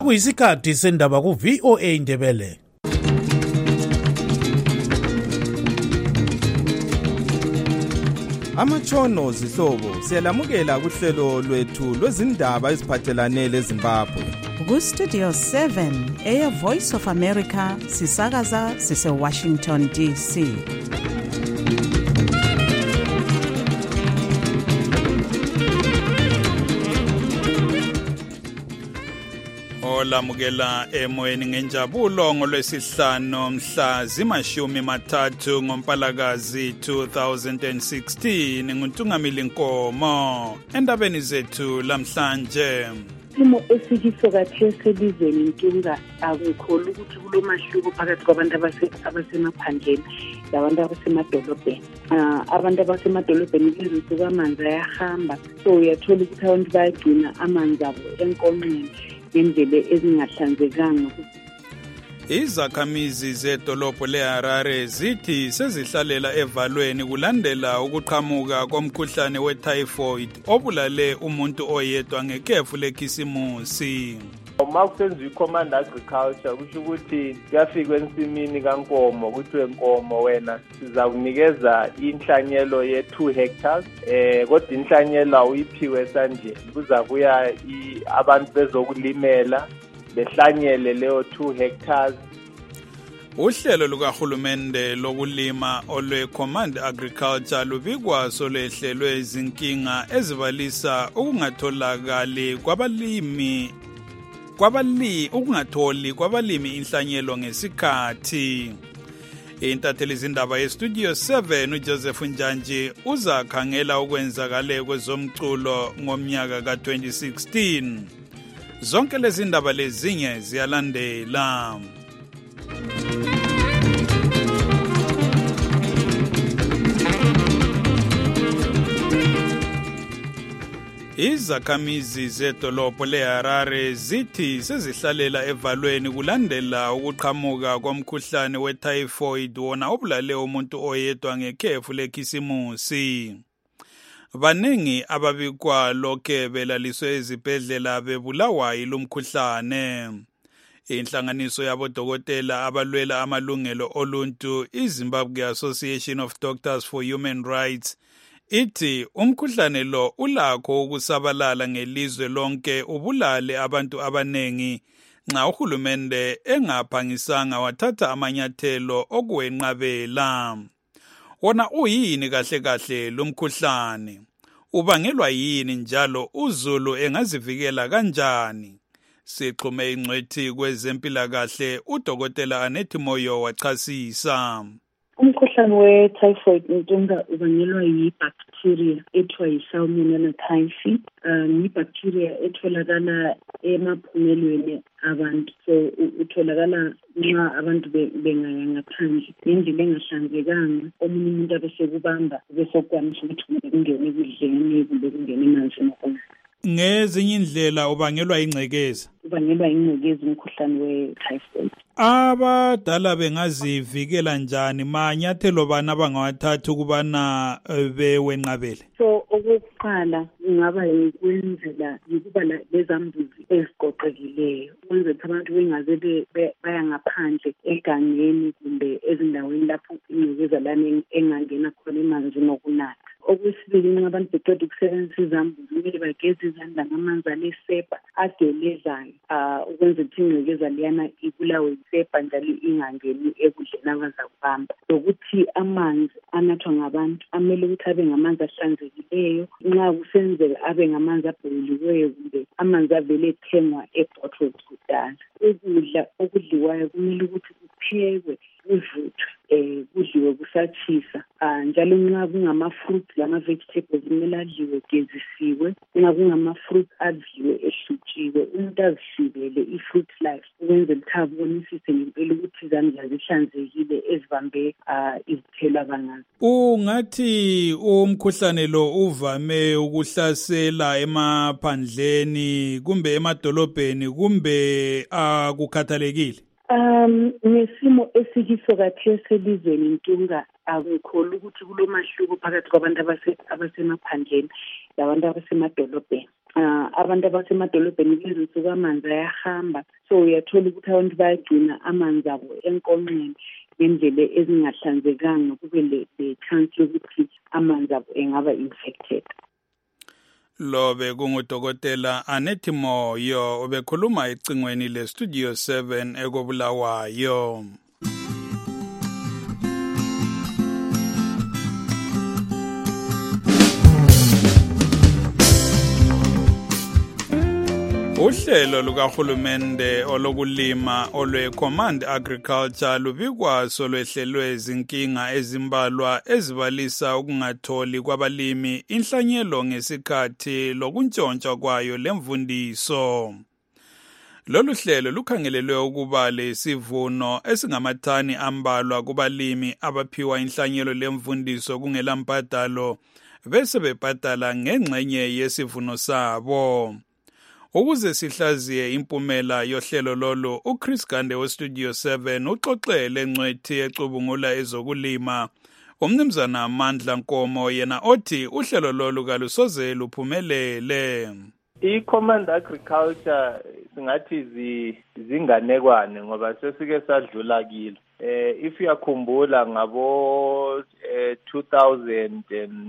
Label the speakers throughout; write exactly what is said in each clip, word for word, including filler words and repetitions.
Speaker 1: Kuyisikhathi sendaba ku V O A Ndebele.
Speaker 2: Amatshono zihlobo siyalamukela kuhlelo lwethu lwezindaba eziphathelane leZimbabwe.
Speaker 3: Ku Studio seven Air Voice of America sisakaza sise Washington D C.
Speaker 4: Olamukela emoyeni ngenjabulo ngolwesihlanu mhla zimashumi mathathu ngoMpalakazi two thousand sixteen nguNtungamili Nkomo endabeni zethu lamhlanje.
Speaker 5: Isimo esikiso kathesi elizweni inkinga akukholwa ukuthi kulomahluko phakathi kwabantu abasemaphandleni labantu abasemadolobheni. Abantu abasemadolobheni izinsuku amanzi ayahamba, so uyathola ukuthi abantu bayagcina amanzi abo enkonxeni ngendlela ezingahlanzekanga.
Speaker 4: Izakhamizi zedolobho leHarare zithi sezihlalela evalweni kulandela ukuqhamuka komkhuhlane wetyphoid obulale umuntu oyedwa ngekhefu lekhisimusi.
Speaker 6: Uma kusenziwa i-command agriculture kusho ukuthi kuyafika ensimini kaNkomo kuthiwe Nkomo wena sizakunikeza inhlanyelo ye two hectares eh kodwa inhlanyelo awuyiphiwe esandleni, kuzabuya abantu bezokulimela behlanyele leyo two hectares.
Speaker 4: Uhlelo lukahulumende lokulima olwe Command Agriculture lubikwa solehlelwe izinkinga ezibalisa ukungatholakali kwabalimi kwabali ukungatholi kwabalimi inhlanyelo ngesikhathi. Intatheli izindaba ye-Studio seven uJoseph Njanji uzakhangela ukwenzakala kwezomculo ngomnyaka ka twenty sixteen. Zonke lezi ndaba lezinye ziyalandela. Izakhamizi zedolobho leHarare zithi sezihlalela evalweni kulandela ukuqhamuka komkhuhlane wetyphoid wona obulale umuntu oyedwa ngekhefu lekhisimusi. Baningi ababikwa lokhe belaliswe ezibhedlela bebulawa yilomkhuhlane. Inhlanganiso yabodokotela abalwela amalungelo oluntu, iZimbabwe Association of Doctors for Human Rights, ithi umkhuhlane lo ulakho ukusabalala ngelizwe lonke ubulale abantu abanengi nxa uhulumende engaphangisanga wathatha amanyathelo okuwenqabela. Wona uyini kahle kahle lumkhuhlane? Ubangelwa yini njalo uzulu engazivikela kanjani? Sixhume ingcwethi kwezempilakahle uDokotela Anethi Moyo wachasisa.
Speaker 5: Umkhuhlane we-typhoid inkinga ubangelwa yi-bacteria ethiwa yi-Salmonella typhi. Um, yi-bacteria etholakala emaphumelweni abantu. So utholakala nxa abantu bengaya ngaphandle ngendlela engahlanzekanga, omunye umuntu abesekubamba besokwanisa ukuthi kungene ekudleni kumbe kungene emanzini khona.
Speaker 4: Ngezinye indlela ubangelwa ingcekeza.
Speaker 5: Ubangelwa ingcekeza umkhuhlane we-typhoid.
Speaker 4: Abadala bengazivikela njani? Manyathelo bani abangawathatha ukubana bewenqabele?
Speaker 5: So okokuqala kungaba yikwenzela ukuba lezambuzi eziqoqekileyo, ukwenzela ukuthi abantu bengaze baya ngaphandle egangeni kumbe ezindaweni lapho ingcekeza lana engangena khona emanzini okunatha. Okwesibili, nxa abantu beqeda ukusebenzisa izambuzi kumele bageze izandla ngamanzi alesepa agelezayo ukwenzela ukuthi ingcekeza liyana ibulawe yisepa njalo ingangeni ekudleni abazakubamba. Lokuthi amanzi anathwa ngabantu amele ukuthi abe ngamanzi ahlanzekileyo, nxa kusenzeka abe ngamanzi abhoriweyo kumbe amanzi avele ethengwa e-bottles kudala. Ukudla okudliwayo kumele ukuthi kuphekwe kuvuthwe eh kudliwe kusatshisa. Njalo nxa kungama-fruit lama-vegetables kumele adliwe gezisiwe, nxa kungama-fruit adliwe ehlutshiwe, umuntu azihlubele i-fruit life ukwenzela ukuthi abonisise ngempela ukuthi izandla zihlanzekile ezibambe izithelo abangazo.
Speaker 4: Ungathi umkhuhlane lo uvame ukuhlasela emaphandleni kumbe emadolobheni kumbe akukhathalekile?
Speaker 5: Um, nesimo esikiso kathesi elizweni inkinga akukholwa ukuthi kulomahluko phakathi kwabantu abasemaphandleni labantu abasemadolobheni. uh, abantu abasemadolobheni kulezi nsuku amanzi ayahamba, so uyathola ukuthi abantu bayagcina amanzi abo enkonxeni ngendlela ezingahlanzekanga, kube le chance yokuthi amanzi abo engaba infected.
Speaker 4: Lobe kungudokotela Anethi Moyo obekhuluma ecingweni le Studio seven ekobulawayo. Uhlelo lukahulumende olokulima olwe Command Agriculture lubikwaso lwehlelwe izinkinga ezimbalwa ezibalisa ukungatholi kwabalimi inhlanyelo ngesikhathi lokuntshontsha kwayo lemvundiso. Lolu hlelo lukhangelelwe ukuba lesivuno esingamathani ambalwa kubalimi abaphiwa inhlanyelo lemvundiso kungela mbhadalo bese bebhadala ngengxenye yesivuno sabo. Ukuze sihlaziye impumela yohlelo lolu, uChris Gande weStudio seven uxoxele ngcwethi ecubungula ezokulima umnumzana Mandla Nkomo yena othi uhlelo lolu kalusoze luphumelele.
Speaker 6: I-Command Agriculture singathi zinganekwane ngoba sesike sadlula kilo. Eh if uyakhumbula ngabo uh, two thousand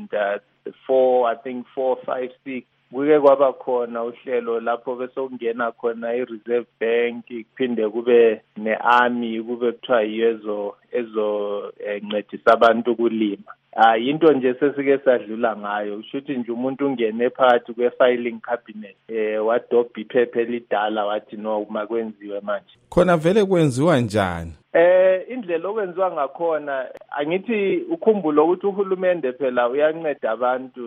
Speaker 6: four, I think four, five, six kuke kwaba khona uhlelo lapho bese kungena khona i-Reserve Bank, kuphinde kube ne-army, kube kuthiwa yezo ezo encedisa abantu kulima. Ah into nje sesike sadlula ngayo, ushuthi nje umuntu ungene phakathi kwe-filing cabinet eh wadobha iphepha elidala wathi no makwenziwe manje.
Speaker 2: Khona vele kwenziwa njani?
Speaker 6: Eh indlela okwenziwa ngakhona angithi ukhumbula ukuthi uhulumende phela uyanceda abantu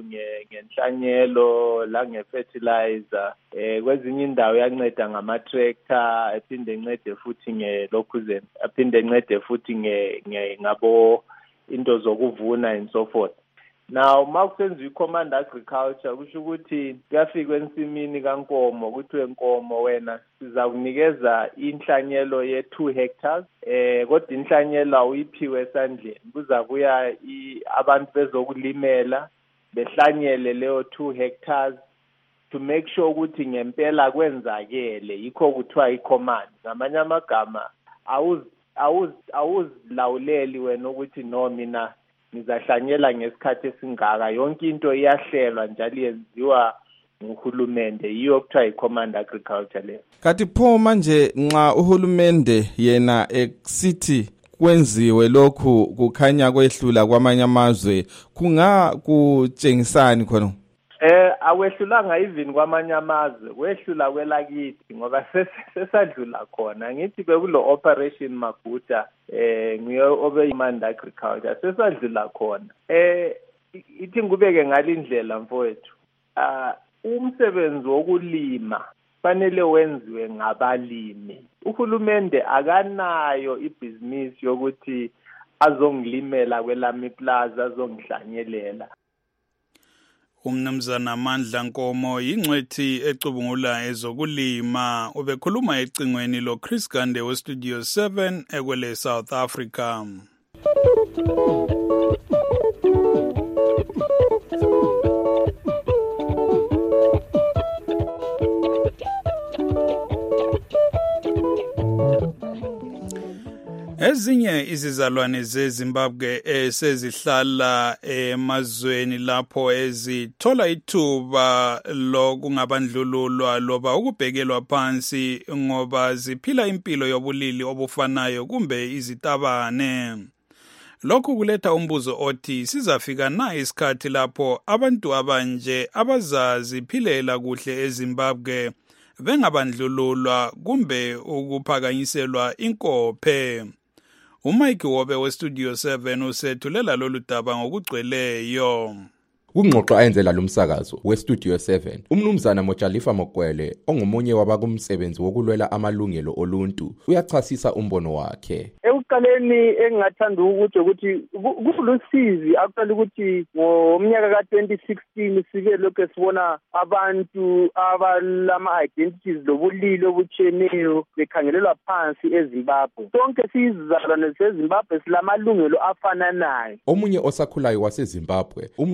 Speaker 6: ngenhlanyelo la ngefertilizer, eh kwezinye indawo uyanceda ngama tractor, aphinde encede futhi ngelokhuzeni, aphinde encede futhi nge ngabo into zokuvuna and so forth. Now mawusenziwa i-Command Agriculture kusho ukuthi kuyafika ensimini kaNkomo kuthi enkomo wena siza kunikeza inhlanyelo ye two hectares, eh kodwa inhlanyelo awuyiphiwe esandleni, kuza kuya abantu bezokulimela behlanyele leyo two hectares to make sure ukuthi ngempela kwenzakele, yikho kuthiwa i-command. Ngamanye amagama awuz awuz awuzilawuleli wena ukuthi no mina nizahlanyela ngesikhathi esingaka, yonke into iyahlelwa njalo yenziwa nguhulumende, yiyo kuthiwa i-Command Agriculture le.
Speaker 2: Kanti pho manje nxa uhulumende yena eksithi kwenziwe lokhu kukhanya kwehlula kwamanye amazwe, kunga kutshengisani khona?
Speaker 6: Eh awehlulanga even kwamanye amazwe, wehlula kwelakithi ngoba sesadlula khona. Ngithi bekulo operation Maguta eh ngiyo obe Command Agriculture sesadlula khona. Eh ithi ngubeke ngalindlela mfowethu. Ah umsebenzi wokulima fanele wenziwe ngabalimi. Uhulumende akanayo ibhizinisi yokuthi azongilimela kwelami plaza azongihlanyelela.
Speaker 4: Umnumzana Mandla Nkomo yingcwethi ecubungula ezokulima ubekhuluma ecingweni lo Chris Gande weStudio seven ekwele South Africa. Ezinye izizalwane zeZimbabwe esezihlala emazweni lapho ezithola ithuba lokungabandlululwa loba ukubhekelwa phansi ngoba ziphila impilo yobulili obufanayo kumbe izitabane. Lokhu kuletha umbuzo othi sizafika na isikhathi lapho abantu abanje abazaziphilela kuhle eZimbabwe bengabandlululwa kumbe ukuphakanyiselwa inkophe. uMike Wobe weStudio seven usethulela lolu daba ngokugcweleyo.
Speaker 7: Kungxoxo ayenzela lumsakazo weStudio seven, umnumzana Mojalifa Mokwele ongumunye wabakumsebenzi wokulwela amalungelo oluntu uyachasisa umbono wakhe.
Speaker 8: Ekuqaleni engathanda ukuthi ukuthi kulusizi akuqala ukuthi ngomnyaka ka twenty sixteen sike lokho sibona abantu abalama identities lobulili obutsheneyo bekhangelelwa phansi eZimbabwe. Sonke sizizalwane zeZimbabwe silamalungelo afananayo.
Speaker 7: Omunye osakhulayo waseZimbabwe umnumzana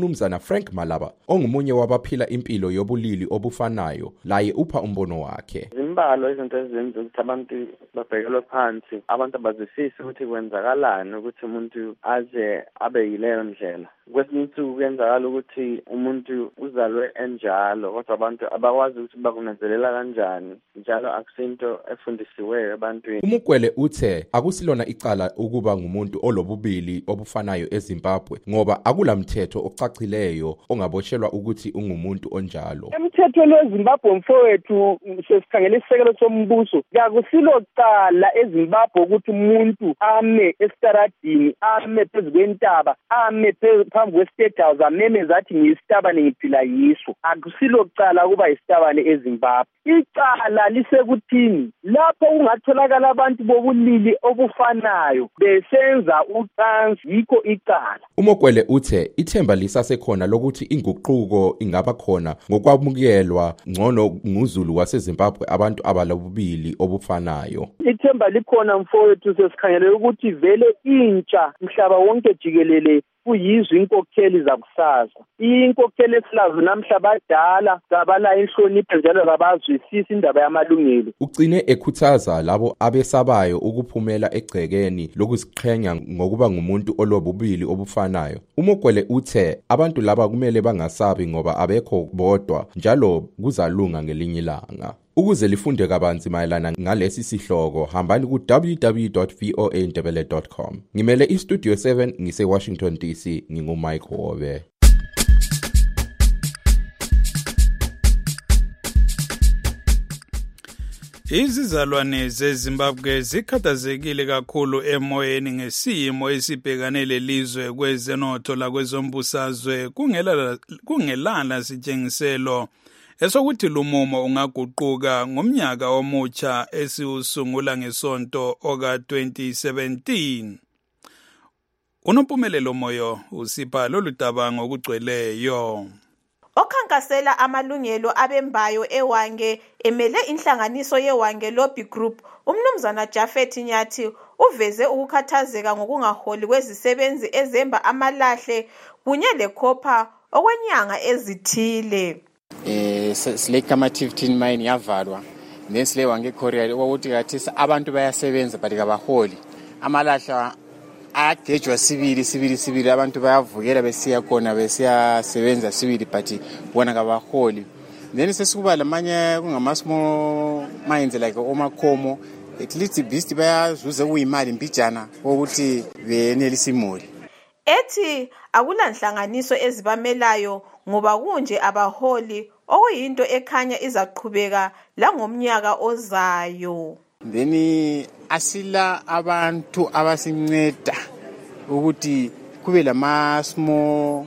Speaker 7: Frank Malaba ongumunye wabaphila impilo yobulili obufanayo laye upha umbono wakhe.
Speaker 9: Zimbalo izinto ezenza ukuthi abantu babhekelwe phansi, abantu abazwisisi ukuthi kwenzakalani ukuthi umuntu aze abe yileyo ndlela. Kwesinye isikhathi kuyenzakala ukuthi umuntu uzalwe enjalo kodwa abantu abakwazi ukuthi bakunanzelela kanjani, njalo akusinto efundisiweyo ebantwini.
Speaker 7: uMugwele uthe akusilona icala ukuba ngumuntu olobubili obufanayo eZimbabwe ngoba akulamthetho ocacileyo ongaboshelwa ukuthi ungumuntu onjalo.
Speaker 8: Emthethweni weZimbabwe mfowethu sesikhangela isisekelo sombuso akusilo cala eZimbabwe ukuthi umuntu ame esitaradini, ame phezu kwentaba, ame phambi kwestate house amemeza athi ngiyisitabane ngiphila yiso. Akusilo cala kuba yisitabane eZimbabwe. Icala lisekuthini lapho kungatholakala abantu bobulili obufanayo besenza ucansi, yikho icala.
Speaker 7: uMogwele uthe ithemba lisasekhona lokuthi inguquko ingaba khona ngokwamukelwa ngcono nguzulu waseZimbabwe abantu abalobubili obufanayo.
Speaker 8: Ithemba likhona mfowethu, sesikhangele ukuthi vele intsha mhlaba wonke jikelele kuyizwe inkokheli zakusasa. Inkokheli esilazo namhla badala zabala inhlonipho njalo zabazwisisa indaba yamalungelo.
Speaker 7: Ugcine ekhuthaza labo abesabayo ukuphumela egcekeni lokuziqhenya ngokuba ngumuntu olobubili obufanayo. uMogwele uthe abantu laba kumele bangasabi ngoba abekho bodwa njalo kuzalunga ngelinye ilanga. Ukuze lifunde kabanzi mayelana ngalesi sihloko hambani ku w w w dot v o a ndebele dot com. Ngimele iStudio seven ngise Washington D C, ngingu Mike Hobe.
Speaker 4: Izizalwane zeZimbabwe zikhathazekile kakhulu emoyeni ngesimo esibhekane lelizwe kwezenotho lakwezombusazwe kungela kungelana sitshengiselo esokuthi lumumo ungaguquka ngomnyaka omutsha esiusungula ngesonto oka twenty seventeen. Unompumelelo Moyo usipha lolu daba ngokugcweleyo.
Speaker 10: Okhankasela amalungelo abembayo eWange emele inhlanganiso yeWange Lobby Group, umnumzana Jafet Nyathi uveze ukukhathazeka ngokungaholi kwezisebenzi ezemba amalahle kunye lekhopha okwenyanga ezithile.
Speaker 11: Eh Slate Kamative Tin Mine yavalwa nesile Wange Corridor ukuthi kathi abantu bayasebenza but kabaholi. Amalahla agejwa sibili sibili sibili abantu bayavukela besiya khona besiya sebenza sibili but bona kabaholi. Then sesikuba lamanye kungama small mines like omakhomo at least beast bayazuza uyimali mbijana ukuthi benelisimoli.
Speaker 10: Ethi akulanhlanganiso ezibamelayo ngoba kunje abaholi okuyinto ekhanya izaqhubeka la ngomnyaka ozayo.
Speaker 11: Then asila abantu abasinceda ukuthi kube lama small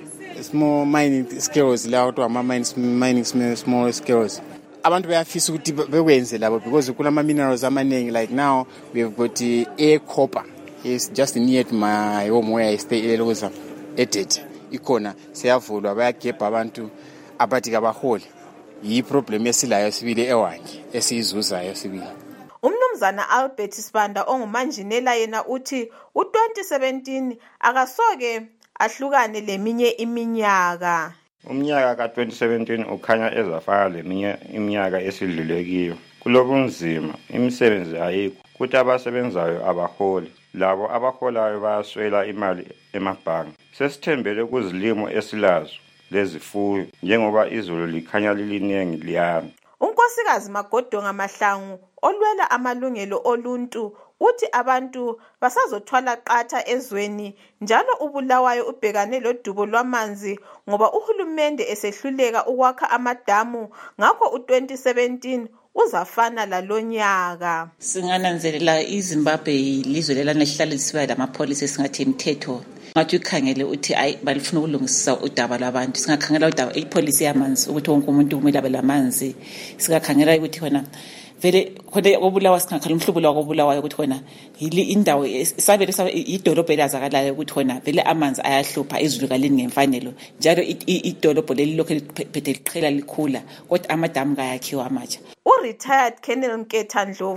Speaker 11: small mining skills la ukuthi ama mines mining small skills. Abantu bayafisa ukuthi bekwenze labo because kulama minerals amaningi. Like now we have got uh, air copper. It's just near to my home where I stay eLoza edit ikona siyavulwa bayagebha abantu abathi kabaholi. Yi problem esilayo sibili eWange esizuzayo sibili.
Speaker 10: Umnumzana Albert Sibanda ongumanjinela yena uthi u twenty seventeen akasoke ahlukane leminye iminyaka.
Speaker 12: Umnyaka ka twenty seventeen ukhanya ezafana leminye iminyaka esidlulekiyo. Kulobunzima imisebenzi ayikho kuthi abasebenzayo abaholi. Labo abaholayo bayaswela imali emabhangi. Sesithembele kuzilimo esilazo lezifuyo njengoba izulu likhanya lilinengi liyana.
Speaker 10: Unkosikazi Magodonga Mahlangu olwela amalungelo oluntu uthi abantu basazothwala qatha ezweni njalo ubulawayo ubhekane lodubo lwamanzi ngoba uhulumende esehluleka ukwakha amadamu ngakho u twenty seventeen uzafana lalonyaka.
Speaker 13: Singananzelela iZimbabwe ilizwe lelana lihlala lisiba lamapolisi singathi imithetho ngathi ukhangele uthi ayi balifuna ukulungisisa udaba lwabantu. Singakhangela udaba ipolisi yamanzi ukuthi wonke umuntu kumele abe lamanzi. Singakhangela ukuthi khona vele khona obulawa singakhala umhlubulo wakobulawayo ukuthi khona yili indawo isabele idolobho elazakalayo ukuthi khona vele amanzi ayahlupha izulu kalini ngemfanelo njalo idolobho leli lokho liphethe liqhela likhula kodwa amadamu kayakhiwa amatsha.
Speaker 10: U-retired Colonel Nketha Ndlovu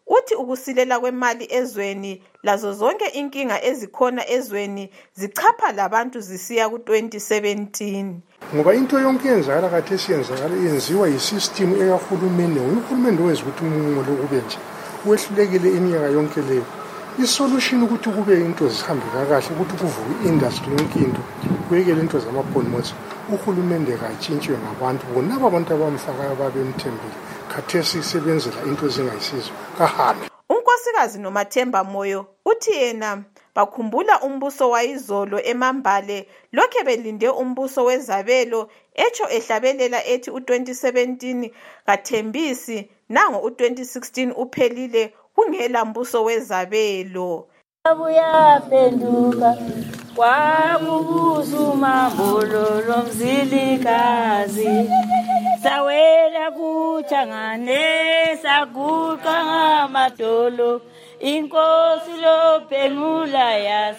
Speaker 10: uthi ukusilela kwemali ezweni lazo zonke inkinga ezikhona ezweni zichapha labantu zisiya ku twenty seventeen.
Speaker 14: Ngoba into yonke yenzakala khathesi yenzakala yenziwa yisystem ekahulumende. Uhulumende wenza ukuthi umungo lokube nje wehlulekile iminyaka yonke leyo. Isolution ukuthi kube into zihambe kahle ukuthi kuvuke industry yonke into kuyekele into zamabhonimosi uhulumende kantshintshwe ngabantu bona abantu abamfakayo babemthembile khathesi isebenzela into ezingayisizo kahambe.
Speaker 10: Unkosikazi Nomathemba Moyo uthi yena bakhumbula umbuso wayizolo eMambale lokhe belinde umbuso wezabelo echo ehlabelela ethi u twenty seventeen kathembisi nango u twenty sixteen uphelile kungela mbuso wezabelo.
Speaker 15: Abuya penduka kwakubuza umambolo lomzilikazi sawela kuchangane saguqa ngamadolo inkosi lopengula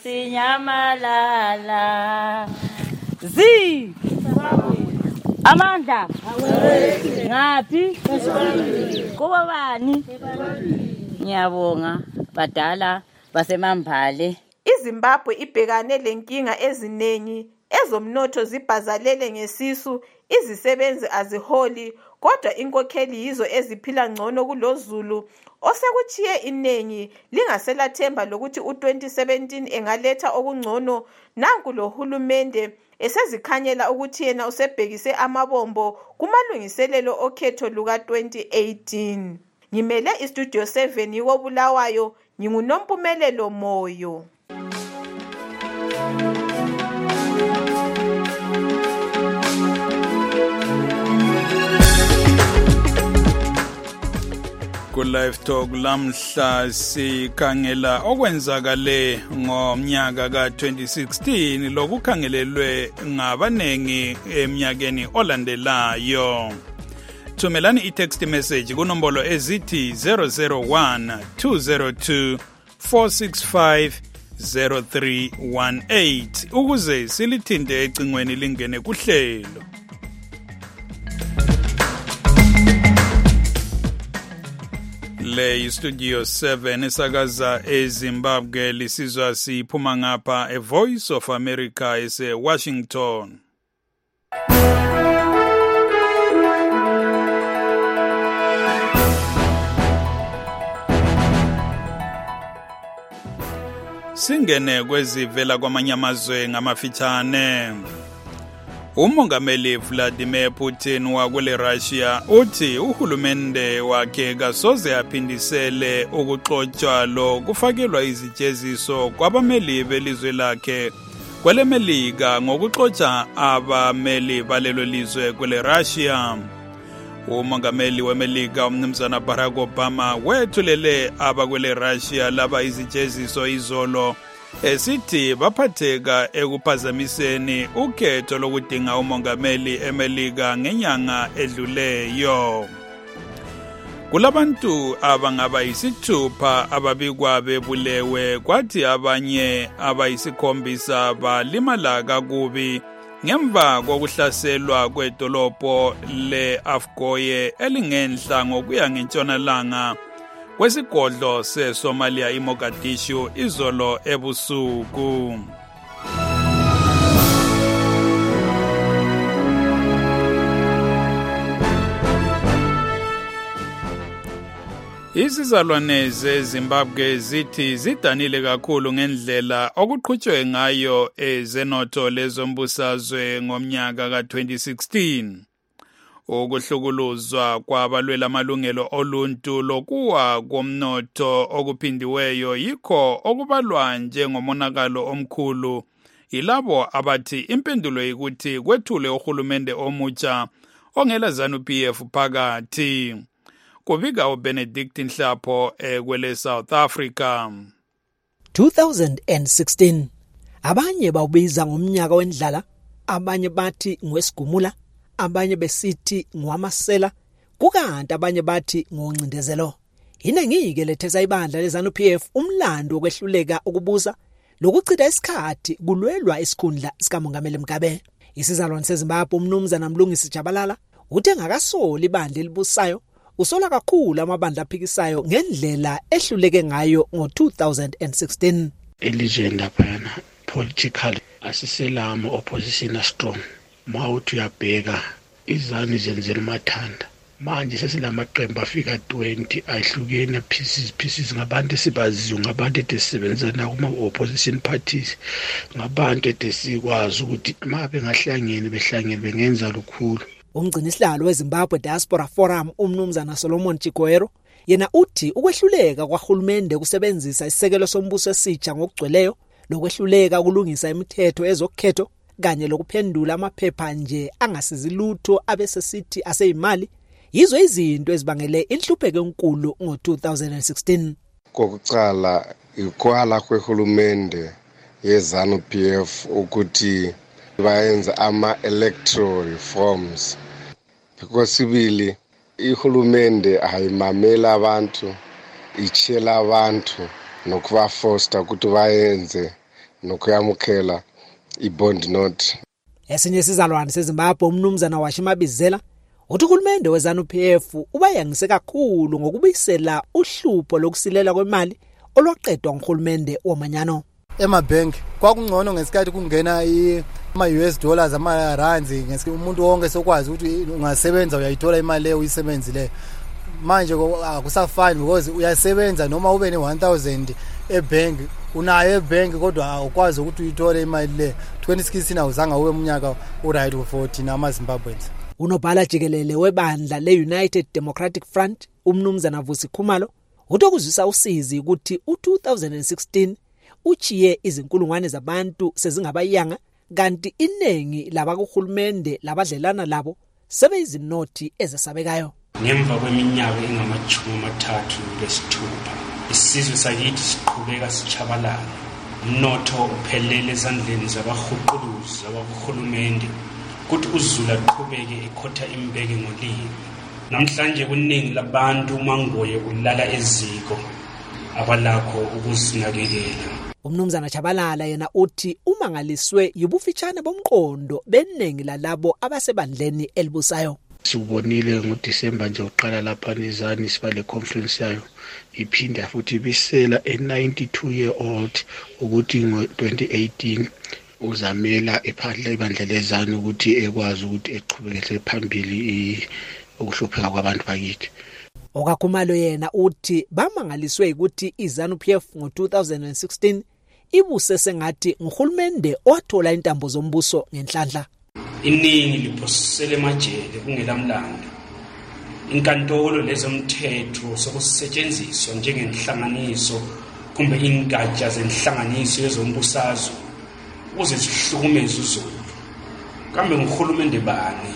Speaker 15: yasinyamalala zi amandla ngaphi kuba bani ngiyabonga badala baseMambale.
Speaker 10: iZimbabwe ibhekane lenkinga ezinengi ezomnotho zibhazalele ngesisu izisebenzi aziholi kodwa inkokheli yizo eziphila ngcono kulozulu osekuchiye inengi lingaselathemba lokuthi u twenty seventeen engaletha okungcono nanku lo hulumende esezikhanyela ukuthi yena usebhekise amabombo kumalungiselelo okhetho luka twenty eighteen. Ngimele istudio seven yiko Bulawayo nginguNompumelelo Moyo.
Speaker 4: Ku live talk lamhla sikhangela okwenzakale ngomnyaka ka twenty sixteen lokukhangelelwe ngabanengi eminyakeni olandelayo. Thumelani i-text message kunombolo ezithi zero zero one two zero two four six five zero three one eight ukuze silithinte ecingweni lingene kuhlelo. Le studio seven esakaza eZimbabwe lisizwa siphuma ngapha a Voice of America ese Washington. Singene kwezivela kwamanye amazwe ngamafitshane. Umongameli Vladimir Putin wakule Russia uthi uhulumende wakhe kasoze aphindisele ukuxotsha lo kufakelwa izijeziso kwabameli belizwe lakhe kwele Melika ngokuxotsha abameli balelo lizwe kwele Russia. Umongameli weMelika umnumzana Barack Obama wethulele abakwele Russia laba izijeziso izolo esithi baphatheka ekuphazamiseni ukhetho lokudinga umongameli eMelika ngenyanga edluleyo. Kulabantu abangaba yisithupha ababikwa bebulewe kwathi abanye abayisikhombisa balimala kakubi ngemva kokuhlaselwa kwedolobho le-Afgoye elingenhla ngokuya ngentshonalanga kwesigodlo seSomalia iMogadishu izolo ebusuku. Izizalwane zeZimbabwe zithi zidanile kakhulu ngendlela okuqhutshwe ngayo ezenotho lezombusazwe ngomnyaka ka twenty sixteen. Ukuhlukuluzwa kwabalwela amalungelo oluntu lokuwa komnotho okuphindiweyo yikho okubalwa njengomonakalo omkhulu yilabo abathi impendulo ukuthi kwethule uhulumende omutsha ongela ZANU-P F phakathi. Kubika uBenedict Nhlapho ekwele South Africa.
Speaker 16: two thousand sixteen abanye bawubiza ngomnyaka wendlala, abanye bathi ngwesigumula, abanye besithi ngwamasela, kukanti abanye bathi ngoncindezelo. Inengike lethesa ibandla leZANU-P F umlando wokwehluleka ukubusa lokuchitha isikhathi kulwelwa isikhundla sikamongameli Mugabe. Isizalwane seZimbabwe umnumzana Mlungisi Jabalala uthe ngakasoli ibandla elibusayo usola kakhulu amabandla aphikisayo ngendlela ehluleke ngayo ngo two thousand sixteen.
Speaker 17: Elizweni laphana politically asiselamo opposition strong. Mawuthi uyabheka izani zenzela mathanda. Manje sesilamaqembu afika twenty ahlukene pieces pieces ngabantu esibaziyo ngabantu etesebenzana kuma opposition parties ngabantu etesikwazi ukuthi mabe ngahlangene behlangene bengenza lukhulu.
Speaker 16: Umgcinisihlalo weZimbabwe Diaspora Forum umnumzana Solomon Chikoero yena uthi ukwehluleka kwaHulumende kusebenzisa isisekelo sombuso esitsha ngokugcweleyo lokwehluleka ukulungisa imithetho ezokhetho kanye lokuphendula amaphepha nje angasizi lutho abesesithi aseyimali yizo izinto ezibangele inhlupheko enkulu ngo two thousand sixteen.
Speaker 18: Kokucala ikwala kweHulumende yeZANU P F ukuthi bayenza ama electoral reforms because sibili iHulumende ayimamela abantu ichela abantu nokubafosta ukuthi bayenze nokuyamukela ibond note.
Speaker 16: Esinye sizalwane seZimbabwe umnumzana Washimabizela uthi uHulumende weZANU P F ubayangise kakhulu ngokubuyisela uhlupho lokusilela kwemali olwaqedwa nguHulumende womanyano.
Speaker 19: Emabhenki kwakungcono ngesikhathi kungena ama U S dollars ama rands ngesikhathi umuntu wonke sokwazi ukuthi ungasebenza uyayithola imali leyo uyisebenzile. Manje akusafani because uyasebenza noma ube ne one thousand ebank unayo ebank kodwa awukwazi ukuthi uyithole imali le. twenty sixteen awuzanga ube umnyaka uright ku forty nama Zimbabweans.
Speaker 16: Unobhala jikelele webandla le-United Democratic Front umnumzana Vusi Khumalo utokuzwisa usizi ukuthi u two thousand sixteen uchiye izinkulungwane zabantu sezingabayanga kanti inengi labakuHulumende labadlelana labo sebeyizinothi ezesabekayo.
Speaker 20: Ngemva kweminyaka engamachumi amathathu lesithupha isizwe sakithi siqhubeka sichabalala. Umnotho uphelele ezandleni zabahuquluzi abakuHulumende kuthi uZulu aqhubeke ekhotha imbeke ngolimi. Namhlanje kuningi labantu mangoye ulala eziko abalakho ukuzinakekela.
Speaker 16: Umnumzana Chabalala yena uthi umangaliswe yibufitshane bomqondo benengi lalabo abasebandleni elibusayo.
Speaker 17: Sibonile ngoDisemba nje uqala lapha nizani sibale conference yayo iphinda futhi bisela a ninety-two year old ukuthi ngo twenty eighteen uzamela ephandla ibandla lezani ukuthi ekwazi ukuthi eqhubekele phambili ukuhlupheka kwabantu bakithi.
Speaker 16: Okakhumalo yena uthi bamangaliswe ukuthi iZANU P F ngo two thousand sixteen ibuse sengathi nguHulumende wathola intambo zombuso ngenhlanhla.
Speaker 20: Iningi liphosele emajele kungelamlando. Inkantolo lezomthetho sokusetshenziswa njengenhlanganiso kumbe ingatsha zenhlanganiso yezombusazwe ukuze zihlukumeze uZulu. Kambe nguHulumende bani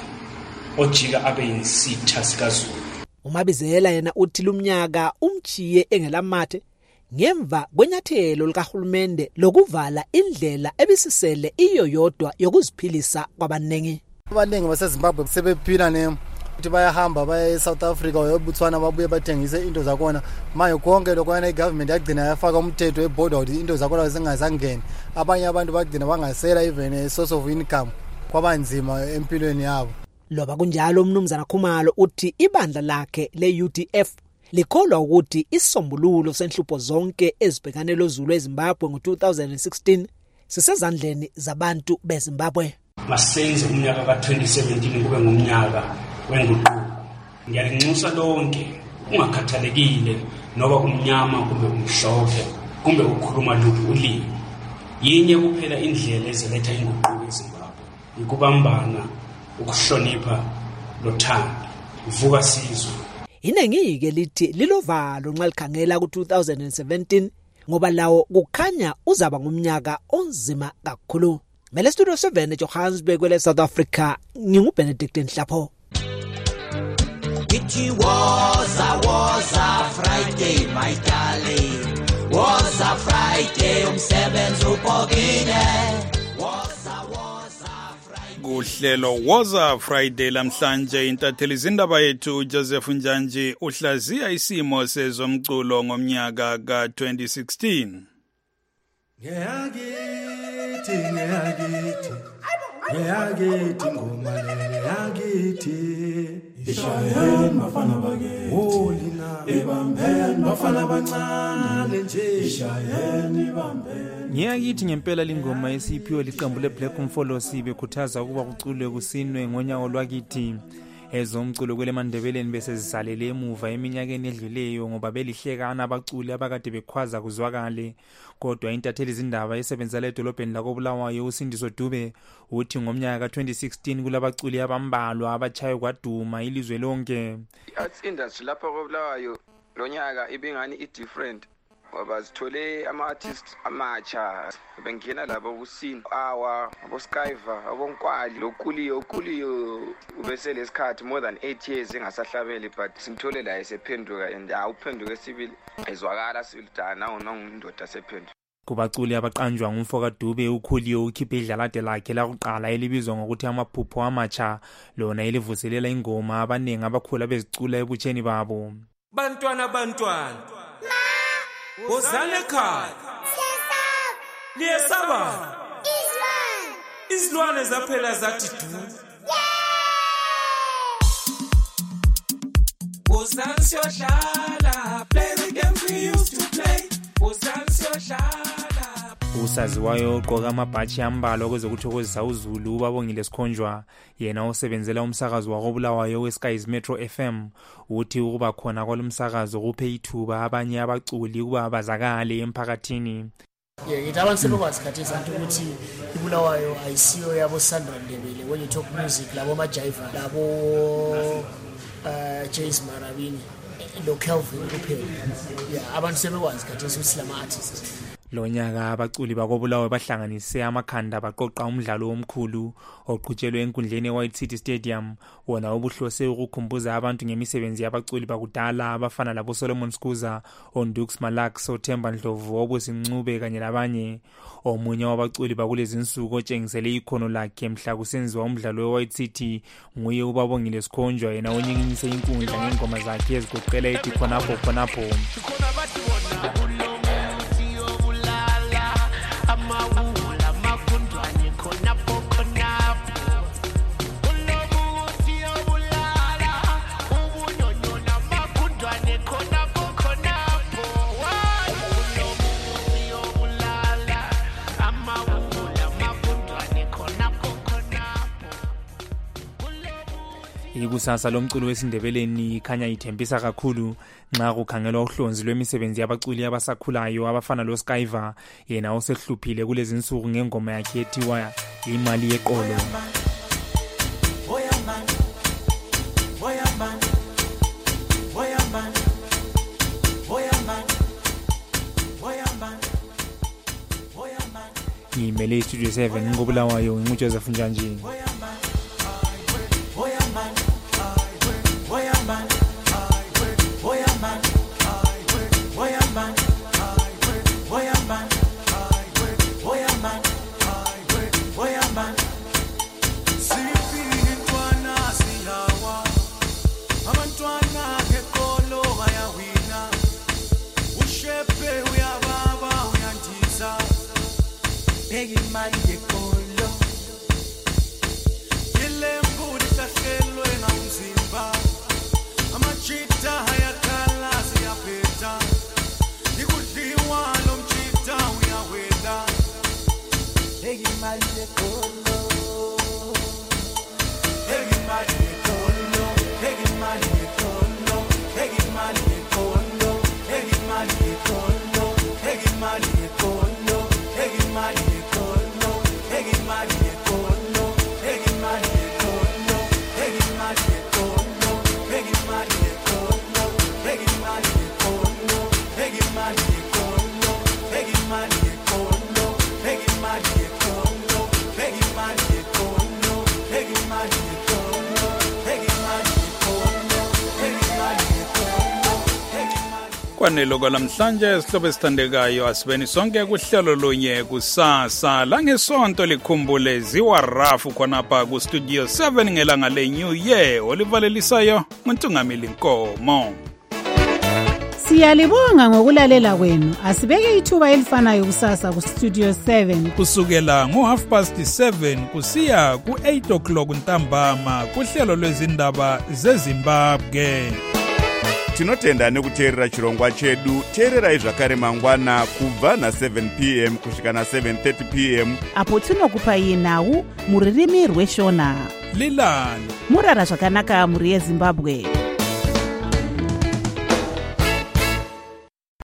Speaker 20: ojika abe yinsitha sikaZulu?
Speaker 16: Umabizela yena uthi lumnyaka umchiye engelamathe ngemva kwenyathelo likaHulumende lokuvala indlela ebisisele iyo yodwa yokuziphilisa kwabanengi.
Speaker 19: Abanengi baseZimbabwe sebephila ne ukuthi bayahamba baye eSouth Africa bayobuthwana babuye bathengise into zakhona. Manje konke lokwana igovernment yagcina yafaka umthetho eborder ukuthi into zakhona zingazangeni. Abanye abantu bagcina bangasela even a source of income kwabanzima empilweni yabo.
Speaker 16: Loba kunjalo umnumzana Khumalo uthi ibandla lakhe le-U D F likholwa ukuthi isombululo senhlupho zonke ezibhekane loZulu eZimbabwe ngo two thousand sixteen sisezandleni zabantu beZimbabwe.
Speaker 20: Masenze umnyaka ka twenty seventeen kube ngumnyaka wenguquko. Ngiyalinxusa lonke ungakhathalekile noba kumnyama kumbe umhlophe kumbe ukukhuluma luphi ulimi. Yinye kuphela indlela ezeletha inguquko eZimbabwe ikubambana ukuhlonipha lothando uvuka sizwe.
Speaker 16: Inengike lithi lilovalo nxa likhangela ku two thousand seventeen ngoba lawo kukhanya uzaba ngumnyaka onzima kakhulu. Mele studio seven eJohannesburg kwele South Africa nginguBenedict Nhlapho.
Speaker 21: It was a was a Friday my darling. Was a Friday umsebenzi ubhokile.
Speaker 4: Kuhlelo Woza Friday lamhlanje intatheli izindaba yethu Joseph Njanji uhlaziya isimo sezomculo ngomnyaka ka twenty sixteen.
Speaker 22: Ngeyakithi ngeyakithi
Speaker 1: Yagithi ngoma le yagithi ishayeni bafana bake wolina ibambeni bafana bancane nje ishayeni bambeni.
Speaker 22: Ngiyakithi ngempela lingoma esiphiwe liqembu leBlack Mfolosi bekhuthaza ukuba kuculwe kusinwe ngonyawo lwakithi. Ezomculo kwele Mandebeleni bese zisalele emuva eminyakeni edluleyo ngoba belihlekana abaculi abakade bekhwaza kuzwakale. Kodwa intatheli izindaba esebenzela edolobheni lakoBulawayo uSindiso Dube uthi ngomnyaka ka twenty sixteen kulabaculi abambalwa abachaye kwaduma ilizwe lonke.
Speaker 23: Arts industry lapha koBulawayo lonyaka ibingani i different ngoba sithole ama artists amacha bengena labo kusini awa abo Skyver abo Nkwali lokuliyo kuliyo ubese lesikhathi more than eight years engasahlabeli but simthole la esephenduka and awuphenduke sibili ezwakala silidana nongundoda sephenduka.
Speaker 22: Kubaculi abaqanjwa ngumfoka Dube ukhuliyo ukhiphe idlalade lakhe la kuqala elibizwa ngokuthi amaphupho amacha lona elivuselela ingoma abanengi abakhula bezicula ebutsheni babo.
Speaker 1: Bantwana bantwana Wozale ekhaya Niyesaba Izilwane Izilwane zaphela zathi du Wozale siyodlala Play the game we used to play Wozale siyodlala.
Speaker 22: Usaziwayo uqoka amabhachi ambalo kwezokuthokozisa uZulu ubabongile Sikhonjwa yena osebenzela umsakazo wakoBulawayo weSky's Metro F M uthi ukuba khona kwalomsakazo kuphe ithuba abanye abaculi kuba bazakale emphakathini.
Speaker 24: Yeah, ngithi abantu sebekwazi khathesi ukuthi iBulawayo ayisiyo yabo Sandra Ndebele when you talk music labo majiva labo uh Jace Marabini lo Kelvin kuphela. Yeah, abantu sebekwazi khathesi ukuthi lama artists.
Speaker 22: Lonyaka abaculi bakoBulawayo bahlanganise amakhanda baqoqa umdlalo omkhulu oqhutshelwe enkundleni eWhite City Stadium wona obuhlose ukukhumbuza abantu ngemisebenzi yabaculi bakudala abafana labo Solomon Skuza, Ondux Malax, Othemba Ndlovu, Obusincube kanye labanye. Omunye wabaculi bakulezi insuku otshengisele ikhono lakhe mhla kusenziwa umdlalo eWhite City nguye ubabongile Sikhonjwa yena onyikinyise inkundla ngengoma zakhe ezigoqela ethi khonapho khonapho. Ikusasa lomculo wesindebeleni khanya ithembisa kakhulu nxa kukhangelwa uhlonzi lwemisebenzi yabaculi abasakhulayo abafana lo Skyver yena osehluphile kulezi insuku ngengoma yakhe ethiwa imali yeqolo. Ngimele Studio seven ngoBulawayo nguJoseph Njanji.
Speaker 4: Kwanelo kwalamhlanje sihlobo esithandekayo asibeni sonke kuhlelo lonye kusasa la ngesonto likhumbule ziwa rafu khonapha ku Studio seven ngelanga le New Year olivalelisayo uNtungamili Nkomo.
Speaker 2: Siyalibonga ngokulalela kwenu. Asibeke ithuba elifanayo kusasa ku Studio seven
Speaker 4: kusukela ngo half past seven kusiya ku eight o'clock ntambama kuhlelo lwezindaba zeZimbabwe.
Speaker 3: Tinotenda nekuteerera chirongwa chedu. Teererai zvakare mangwana kubva na seven p m kusvika na seven thirty p m
Speaker 5: apo tinokupai nhau muririmi rweshona.
Speaker 4: Lilani
Speaker 5: murara zvakanaka muri yeZimbabwe.